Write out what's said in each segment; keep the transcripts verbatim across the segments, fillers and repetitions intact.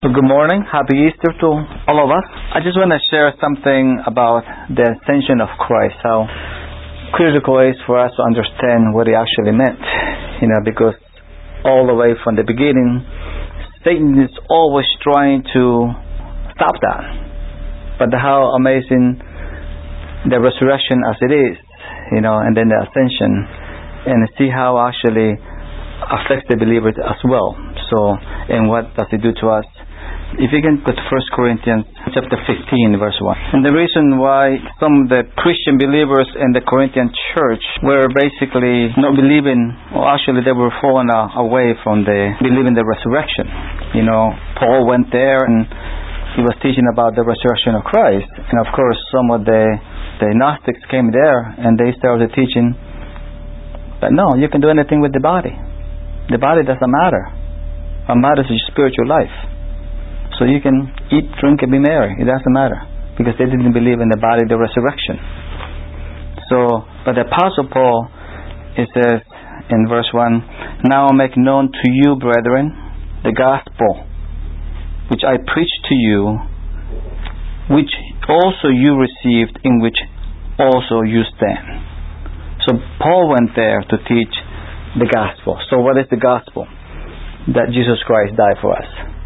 So good morning. Happy Easter to all of us. I just want to share something about the ascension of Christ. How critical it is for us to understand what it actually meant. You know, because all the way from the beginning, Satan is always trying to stop that. But how amazing the resurrection as it is, you know, and then the ascension, and see how actually affects the believers as well. So, and what does it do to us? If you can put First Corinthians chapter fifteen, verse one. And the reason why some of the Christian believers in the Corinthian church were basically not believing, or actually they were falling away from the believing the resurrection. You know, Paul went there and he was teaching about the resurrection of Christ. And of course, some of the, the Gnostics came there and they started teaching that no, you can do anything with the body. The body doesn't matter. What matters is your spiritual life. So you can eat, drink, and be merry. It doesn't matter. Because they didn't believe in the body, the resurrection. So, but the Apostle Paul, it says in verse one, "Now I make known to you, brethren, the gospel, which I preached to you, which also you received, in which also you stand." So Paul went there to teach the gospel. So what is the gospel? That Jesus Christ died for us.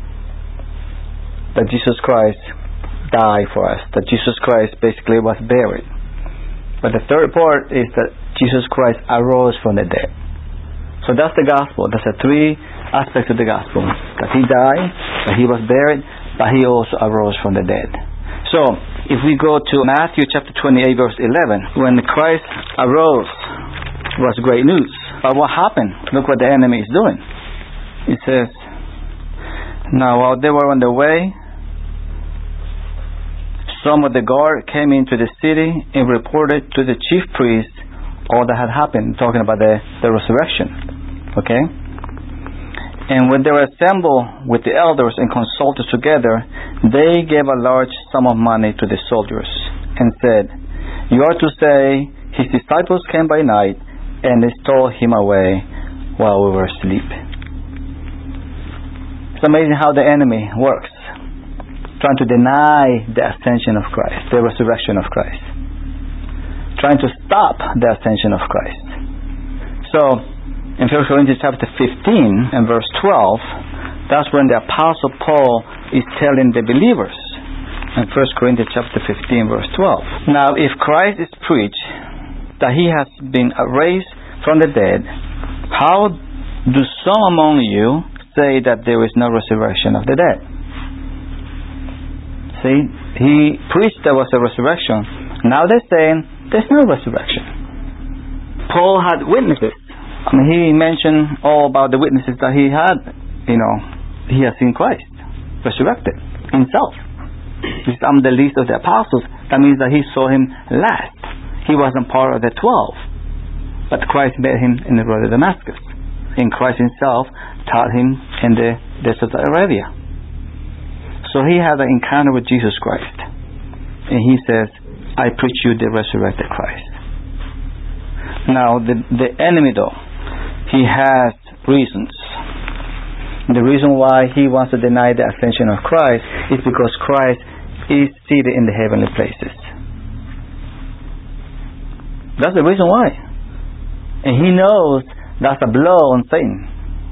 That Jesus Christ died for us. That Jesus Christ basically was buried. But the third part is that Jesus Christ arose from the dead. So that's the gospel. That's the three aspects of the gospel. That He died, that He was buried, but He also arose from the dead. So if we go to Matthew chapter twenty-eight verse eleven, when Christ arose, it was great news. But what happened? Look what the enemy is doing. It says, "Now while they were on their way, some of the guard came into the city and reported to the chief priests all that had happened," talking about the, the resurrection. Okay? "And when they were assembled with the elders and consulted together, they gave a large sum of money to the soldiers and said, 'You are to say, His disciples came by night and they stole Him away while we were asleep.'" It's amazing how the enemy works, trying to deny the ascension of Christ, the resurrection of Christ, trying to stop the ascension of Christ. So in First Corinthians chapter fifteen and verse twelve, that's when the Apostle Paul is telling the believers in First Corinthians chapter fifteen verse twelve, "Now if Christ is preached that He has been raised from the dead, how do some among you say that there is no resurrection of the dead?" See, he preached there was a resurrection. Now they're saying there's no resurrection. Paul had witnesses. I mean, he mentioned all about the witnesses that he had. You know, he has seen Christ resurrected himself. He's on the list of the apostles. That means that he saw Him last. He wasn't part of the twelve, but Christ met him in the road of Damascus. And Christ Himself taught him in the desert of Arabia. So he had an encounter with Jesus Christ. And he says, "I preach you the resurrected Christ." Now, the, the enemy though, he has reasons. The reason why he wants to deny the ascension of Christ is because Christ is seated in the heavenly places. That's the reason why. And he knows that's a blow on Satan.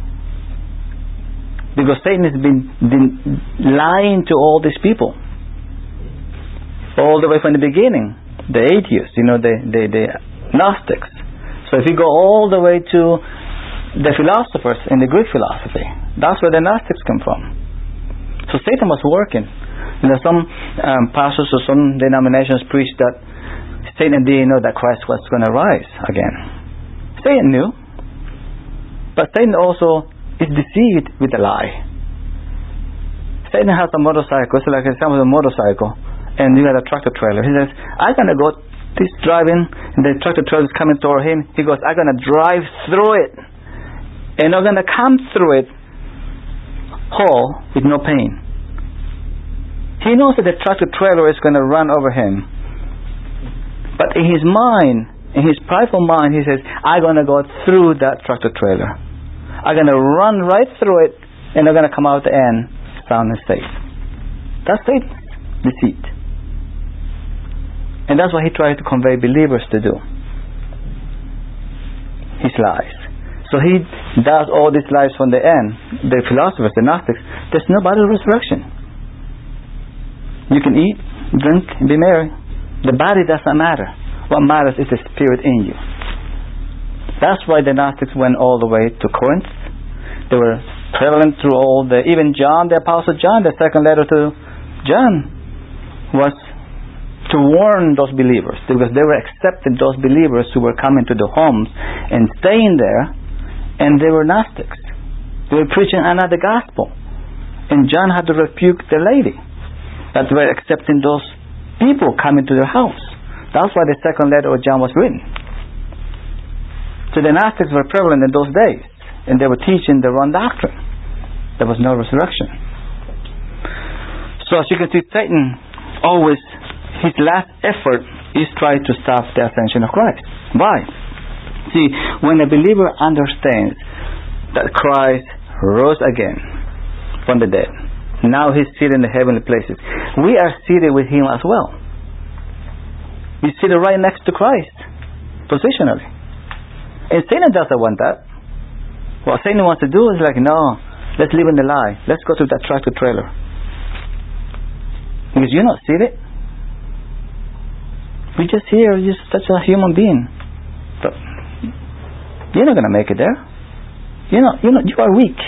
Because Satan has been, been lying to all these people. All the way from the beginning. The atheists, you know, the, the, the Gnostics. So if you go all the way to the philosophers in the Greek philosophy, that's where the Gnostics come from. So Satan was working. You know, some um, pastors or some denominations preach that Satan didn't know that Christ was going to rise again. Satan knew. But Satan also is deceived with a lie. Satan has a motorcycle. It's like example of a motorcycle, and you got a tractor trailer. He says, "I'm going to go this driving," and the tractor trailer is coming toward him. He goes, "I'm going to drive through it, and I'm going to come through it whole with no pain." He knows that the tractor trailer is going to run over him, but in his mind, in his prideful mind, he says, "I'm going to go through that tractor trailer. I'm going to run right through it, and I'm going to come out the end sound and safe. That's Satan's deceit. And that's what he tries to convey believers to do. His lies. So he does all these lies from the end. The philosophers, the Gnostics, there's no body resurrection. You can eat, drink, be merry. The body doesn't matter. What matters is the spirit in you. That's why the Gnostics went all the way to Corinth. They were traveling through all the, even John, the Apostle John, the second letter to John was to warn those believers, because they were accepting those believers who were coming to the homes and staying there, and they were Gnostics. They were preaching another gospel. And John had to rebuke the lady that were accepting those people coming to their house. That's why the second letter of John was written. So the Gnostics were prevalent in those days, and they were teaching the wrong doctrine. There was no resurrection. So as you can see, Satan always, his last effort is try to stop the ascension of Christ. Why? See, when a believer understands that Christ rose again from the dead, now he's seated in the heavenly places, we are seated with him as well. We're seated right next to Christ, positionally. And Satan doesn't want that. What Satan wants to do is like, no, let's live in the lie. Let's go to that tractor trailer. Because you're not seated. We're just here, you're just such a human being. But you're not going to make it there. You're not, you're not, you are weak.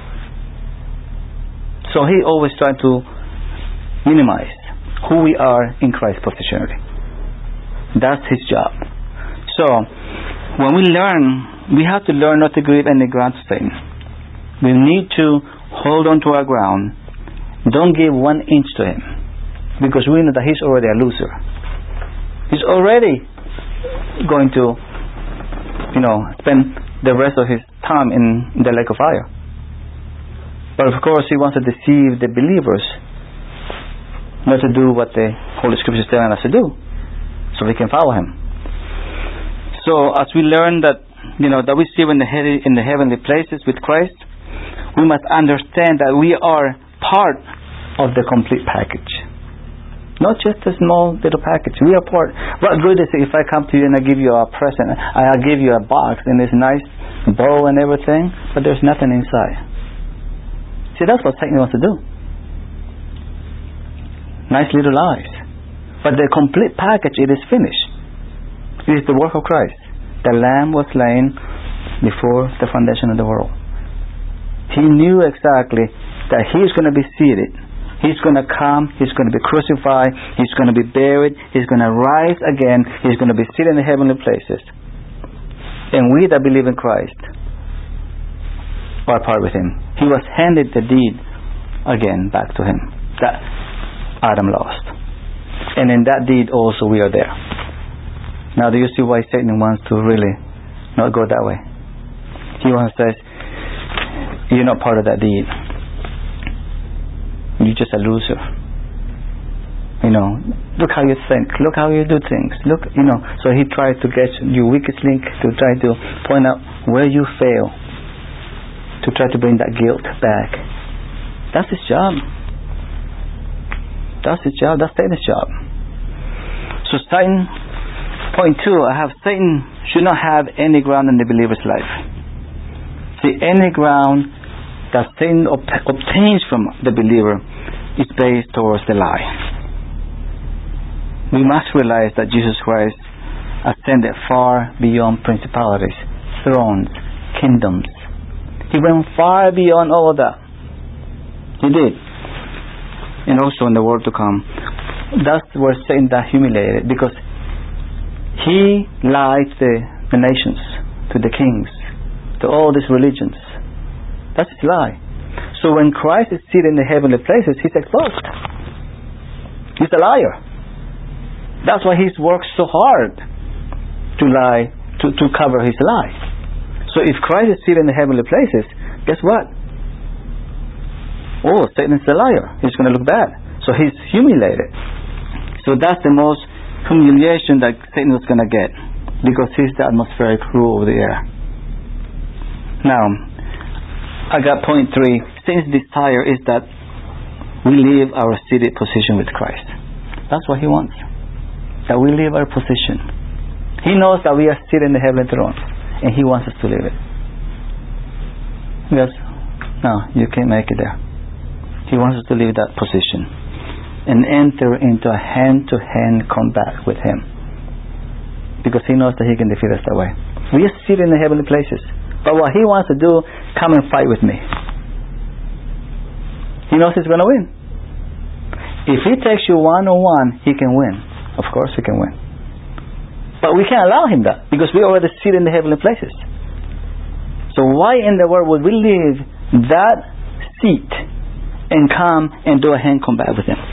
So he always tries to minimize who we are in Christ positionally. That's his job. So when we learn, we have to learn not to give any ground to Satan. We need to hold on to our ground. Don't give one inch to him, because we know that he's already a loser. He's already going to, you know, spend the rest of his time in the lake of fire. But of course, he wants to deceive the believers not to do what the Holy Scripture is telling us to do, so we can follow him. So as we learn that, you know, that we see in the he- in the heavenly places with Christ, we must understand that we are part of the complete package. Not just a small little package. We are part. What good is it if I come to you and I give you a present? I give you a box and it's nice bow and everything, but there's nothing inside. See, that's what Satan wants to do. Nice little lies. But the complete package, it is finished. It is the work of Christ. The Lamb was slain before the foundation of the world. He knew exactly that he is going to be seated. He's going to come. He's going to be crucified. He's going to be buried. He's going to rise again. He's going to be seated in the heavenly places. And we that believe in Christ are part with him. He was handed the deed again back to him that Adam lost. And in that deed also we are there. Now do you see why Satan wants to really not go that way? He wants to say, you're not part of that deed. You're just a loser. You know, look how you think. Look how you do things. Look, you know. So he tries to get your weakest link, to try to point out where you fail, to try to bring that guilt back. That's his job. That's his job. That's Satan's job. So Satan, point two, I have Satan should not have any ground in the believer's life. See, any ground that Satan ob- obtains from the believer is based towards the lie. We must realize that Jesus Christ ascended far beyond principalities, thrones, kingdoms. He went far beyond all of that. He did. And also in the world to come. That's where Satan got humiliated, because he lied to the nations, to the kings, to all these religions. That's his lie. So when Christ is seated in the heavenly places, he's exposed. He's a liar. That's why he's worked so hard to lie, to, to cover his lie. So if Christ is seated in the heavenly places, guess what? Oh, Satan is a liar. He's going to look bad. So he's humiliated. So that's the most humiliation that Satan was going to get, because he's the atmospheric rule of the air. Now, I got point three. Satan's desire is that we leave our seated position with Christ. That's what He wants. That we leave our position. He knows that we are seated in the heavenly throne, and He wants us to leave it. Because, no, you can't make it there. He wants us to leave that position and enter into a hand-to-hand combat with Him, because He knows that He can defeat us that way. We are seated in the heavenly places, but what He wants to do, come and fight with me. He knows He's going to win. If He takes you one-on-one, He can win. Of course He can win. But we can't allow Him that, because we are already seated in the heavenly places. So why in the world would we leave that seat and come and do a hand combat with Him?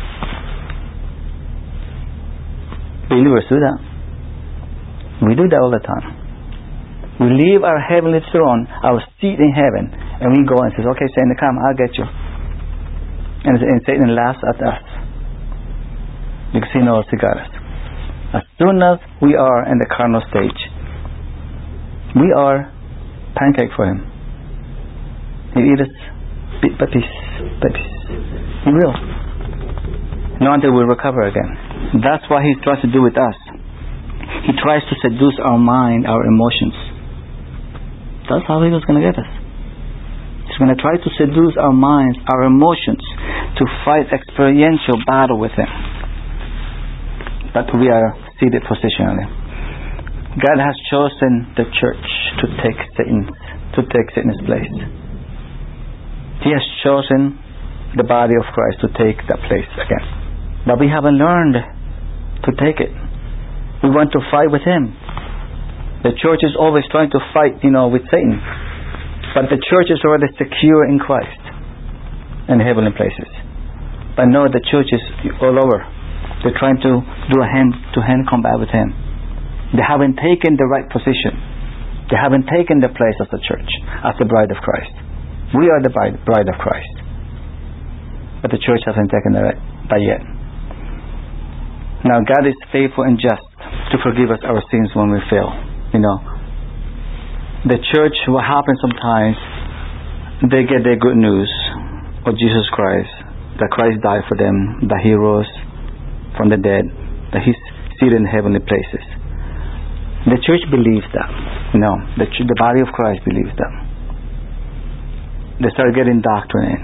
Believers do that. We do that all the time. We leave our heavenly throne, our seat in heaven, and we go and say, okay, Satan, come, I'll get you. And, and Satan laughs at us, because he knows he got us. As soon as we are in the carnal stage, we are pancake for him. He eats us bit by piece by piece. He will. Not until we recover again. That's what he tries to do with us. He tries to seduce our mind, our emotions. That's how he was going to get us. He's going to try to seduce our minds, our emotions, to fight experiential battle with him. But we are seated positionally. God has chosen the church to take Satan's, to take Satan's place. He has chosen the body of Christ to take that place again. But we haven't learned to take it. We want to fight with him. The church is always trying to fight, you know, with Satan. But the church is already secure in Christ in heavenly places. But no, the church is all over. They're trying to do a hand-to-hand combat with him. They haven't taken the right position. They haven't taken the place of the church as the bride of Christ. We are the bride, bride of Christ. But the church hasn't taken that, that yet. Now God is faithful and just to forgive us our sins when we fail. You know, the church, what happens sometimes, they get their good news of Jesus Christ, that Christ died for them, that he rose from the dead, that he's seated in heavenly places. The church believes that. No, the, ch- the body of Christ believes that. They start getting doctrine in.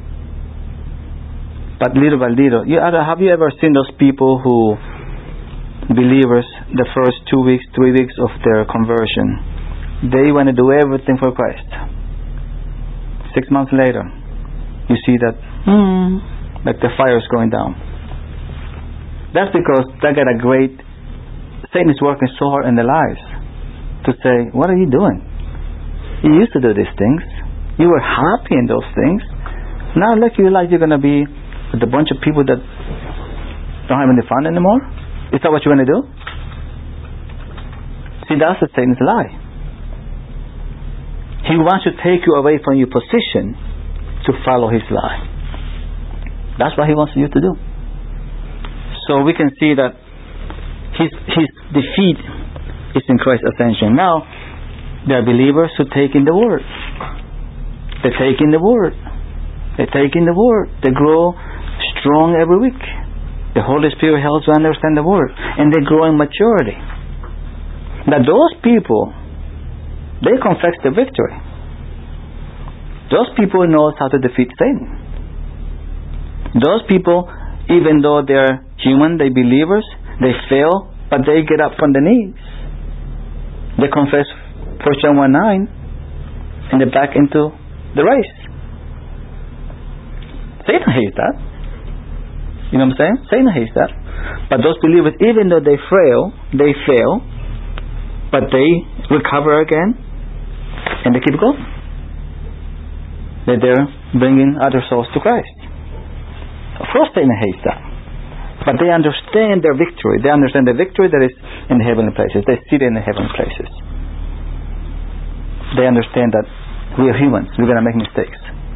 But little by little, you, have you ever seen those people who, believers, the first two weeks, three weeks of their conversion, they want to do everything for Christ. Six months later, you see that, hmm, like the fire is going down. That's because they got a great, Satan is working so hard in their lives to say, what are you doing? You used to do these things. You were happy in those things. Now look, you like you're going to be with a bunch of people that don't have any fun anymore? Is that what you're going to do? See, that's the Satan's lie. He wants to take you away from your position to follow his lie. That's what he wants you to do. So we can see that his his defeat is in Christ's ascension. Now, there are believers who take in the Word. They take in the Word. They take in the Word. They grow strong every week. The Holy Spirit helps to understand the Word. And they grow in maturity. Now those people, they confess the victory. Those people know how to defeat Satan. Those people, even though they're human, they're believers, they fail, but they get up from the knees. They confess First John one nine, and they're back into the race. Satan hates that. You know what I'm saying? Satan hates that. But those believers, even though they fail, they fail, but they recover again, and they keep going. They're there bringing other souls to Christ. Of course Satan hates that. But they understand their victory. They understand the victory that is in the heavenly places. They sit in the heavenly places. They understand that we are humans. We're going to make mistakes.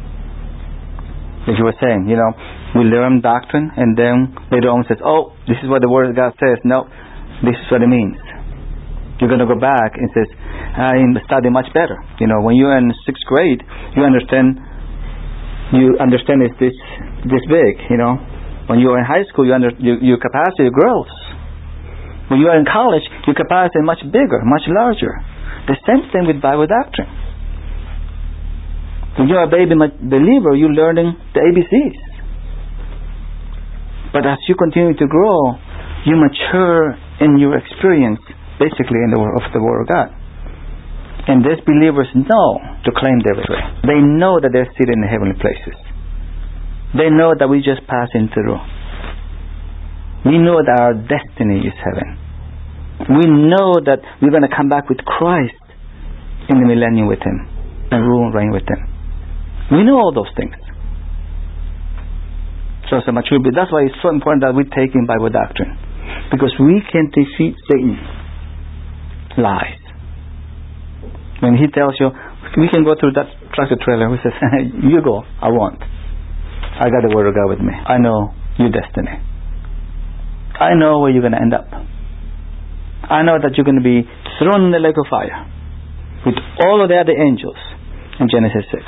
As you were saying, you know, we learn doctrine and then later on says, oh, this is what the Word of God says. No, this is what it means. You're going to go back and says, I study much better. You know, when you're in sixth grade, you understand you understand it's this this big, you know. When you are in high school, you under, you, your capacity grows. When you are in college, your capacity is much bigger, much larger. The same thing with Bible doctrine. When you are a baby believer, you're learning the A B Cs. But as you continue to grow, you mature in your experience, basically in the word of the Word of God. And these believers know to claim their victory. They know that they're seated in the heavenly places. They know that we just passing through. We know that our destiny is heaven. We know that we're going to come back with Christ in the millennium with Him and rule and reign with Him. We know all those things. So it's a mature belief. That's why it's so important that we take in Bible doctrine, because we can defeat Satan lies. When he tells you, we can go through that tractor trailer, we say, you go, I won't. I got the Word of God with me. I know your destiny. I know where you're going to end up. I know that you're going to be thrown in the lake of fire with all of the other angels in Genesis six.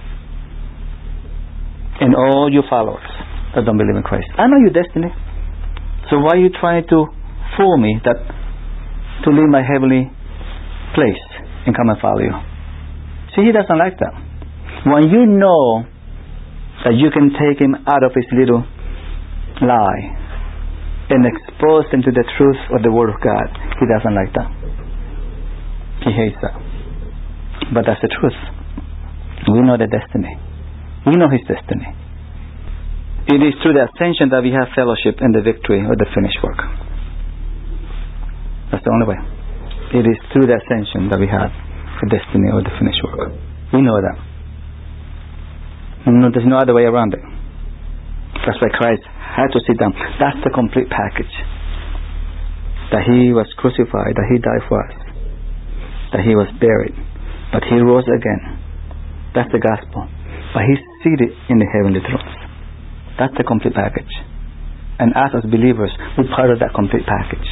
And all your followers that don't believe in Christ. I know your destiny. So why are you trying to fool me that to leave my heavenly place and come and follow you? See, He doesn't like that. When you know that you can take him out of his little lie and expose him to the truth of the Word of God, he doesn't like that. He hates that. But that's the truth. We know the destiny. We know his destiny. It is through the ascension that we have fellowship in the victory of the finished work. That's the only way. It is through the ascension that we have the destiny of the finished work. We know that. No, there's no other way around it. That's why Christ had to sit down. That's the complete package. That he was crucified, that he died for us, that he was buried, but he rose again. That's the gospel. But he's seated in the heavenly thrones. That's the complete package. And us as believers, we're part of that complete package.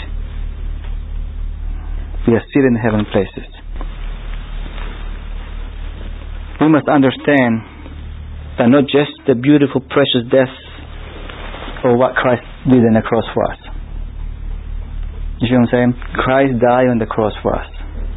We are seated in heavenly places. We must understand that not just the beautiful, precious death or what Christ did on the cross for us. You see what I'm saying? Christ died on the cross for us.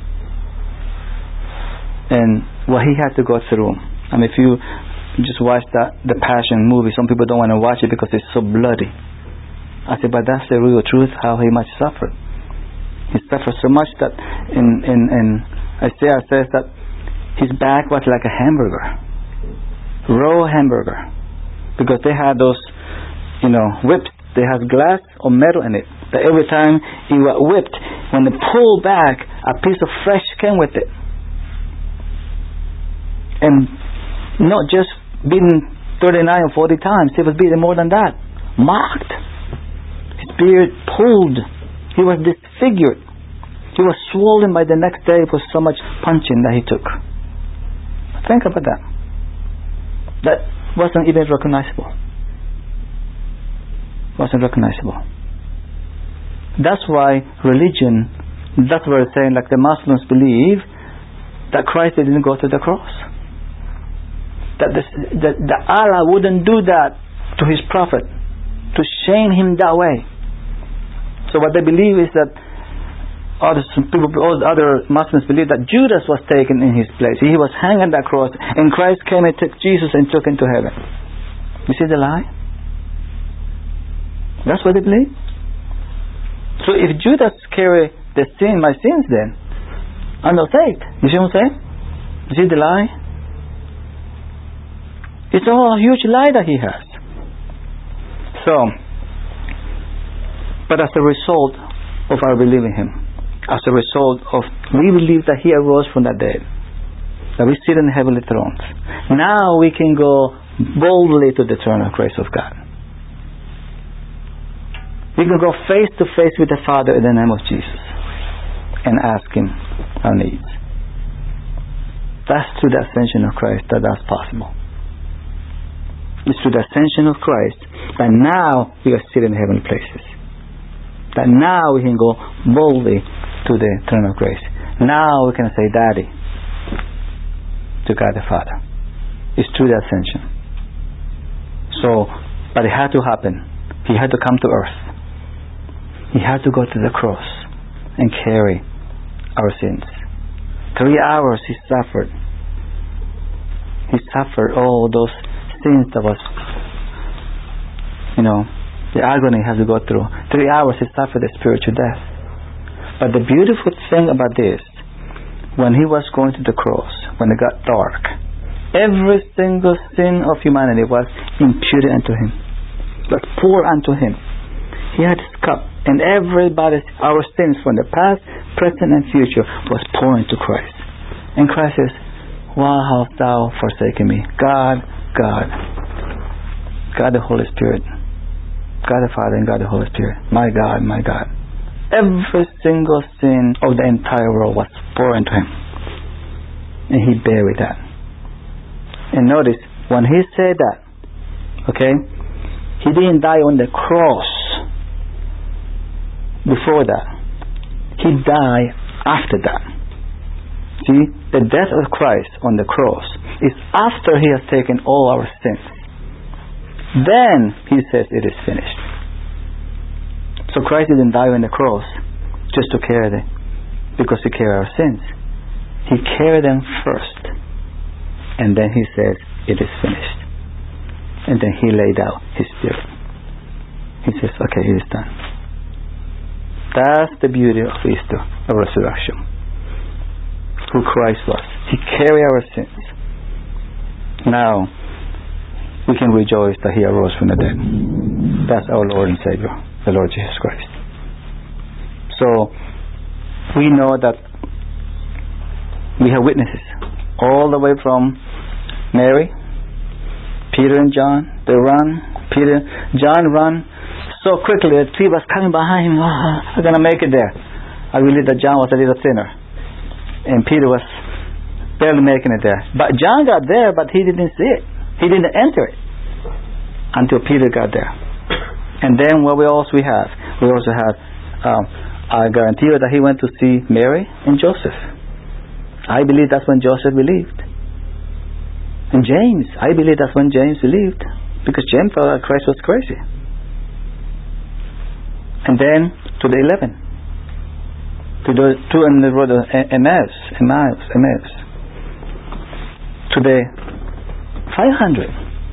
And what he had to go through. I mean, if you just watch that the Passion movie, some people don't want to watch it because it's so bloody. I said, but that's the real truth, how he much suffered. He suffered so much that in, in, in Isaiah says that his back was like a hamburger. Raw hamburger. Because they had those, you know, whips. They have glass or metal in it. That every time he got whipped, when they pulled back, a piece of flesh came with it. And not just beaten thirty-nine or forty times, he was beaten more than that. Mocked. His beard pulled. He was disfigured. He was swollen by the next day for so much punching that he took. Think about that. That wasn't even recognizable. Wasn't recognizable. That's why religion, that's what we're saying, like the Muslims believe that Christ didn't go to the cross. That, this, that, that Allah wouldn't do that to his prophet, to shame him that way. So what they believe is that Other people, all the other Muslims believe that Judas was taken in his place. He was hanging on that cross, and Christ came and took Jesus and took him to heaven. You see the lie? That's what they believe. So if Judas carried the sin, my sins, then I'm not saved. You see what I'm saying? You see the lie? It's all a huge lie that he has. So, but as a result of our believing him, as a result of, we believe that he arose from the dead, that we sit in the heavenly thrones. Now we can go boldly to the throne of grace of God. We can go face to face with the Father in the name of Jesus and ask him our needs. That's through the ascension of Christ that that's possible. It's through the ascension of Christ that now we are sitting in heavenly places. That now we can go boldly to the throne of grace. Now we can say Daddy to God the Father. It's through the ascension. So, but it had to happen. He had to come to earth. He had to go to the cross and carry our sins. Three hours he suffered. He suffered all those sins that was, you know, the agony he had to go through. Three hours he suffered the spiritual death. But the beautiful thing about this, when he was going to the cross, when it got dark, every single sin of humanity was imputed unto him, was poured unto him. He had his cup, and everybody's, our sins from the past, present, and future was poured into Christ. And Christ says, why hast thou forsaken me? God, God, God the Holy Spirit, God the Father and God the Holy Spirit, my God, my God. Every single sin of the entire world was poured into him, and he buried that. And notice, when he said that, okay, he didn't die on the cross before that. He died after that. See, the death of Christ on the cross is after he has taken all our sins. Then he says it is finished. So Christ didn't die on the cross just to carry them, because he carried our sins. He carried them first, and then he says it is finished. And then he laid out his spirit. He says, okay, it is done. That's the beauty of Easter, of resurrection. Who Christ was. He carried our sins. Now we can rejoice that he arose from the dead. That's our Lord and Savior, the Lord Jesus Christ. So we know that we have witnesses all the way from Mary, Peter and John. They run. Peter, John run so quickly that he was coming behind him. Oh, I'm going to make it there. I believe that John was a little thinner, and Peter was barely making it there. But John got there, but he didn't see it. He didn't enter it until Peter got there. And then what we also we have, we also have um, I guarantee you that he went to see Mary and Joseph. I believe that's when Joseph believed. And James, I believe that's when James believed, because James thought that Christ was crazy. And then to the eleven, to the two on the road of Emmaus, Emmaus, Emmaus, to the five hundred.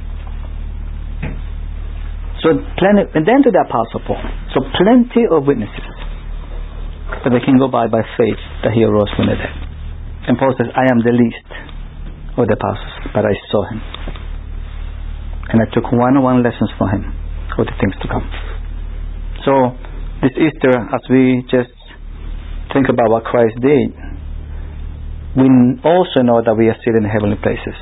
So plenty, and then to the Apostle Paul. So plenty of witnesses that they can go by by faith that he arose from the dead. And Paul says, I am the least of the apostles, but I saw him, and I took one-on-one lessons from him of the things to come. So this Easter, as we just think about what Christ did, we also know that we are still in heavenly places,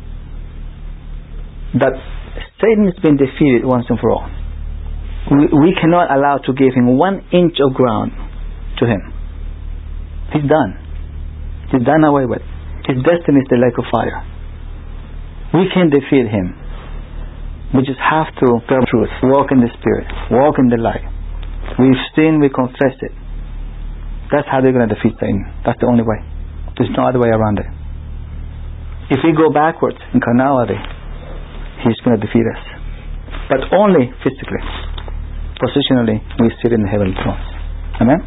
that Satan has been defeated once and for all. We, we cannot allow to give him one inch of ground to him. He's done. He's done away with. His destiny is the lake of fire. We can't defeat him. We just have to tell the truth, walk in the Spirit, walk in the light. We've sinned, we confess it. That's how they're going to defeat Satan. That's the only way. There's no other way around it. If we go backwards in carnality, he's going to defeat us. But only physically. Positionally, we sit in the heavenly thrones. Amen?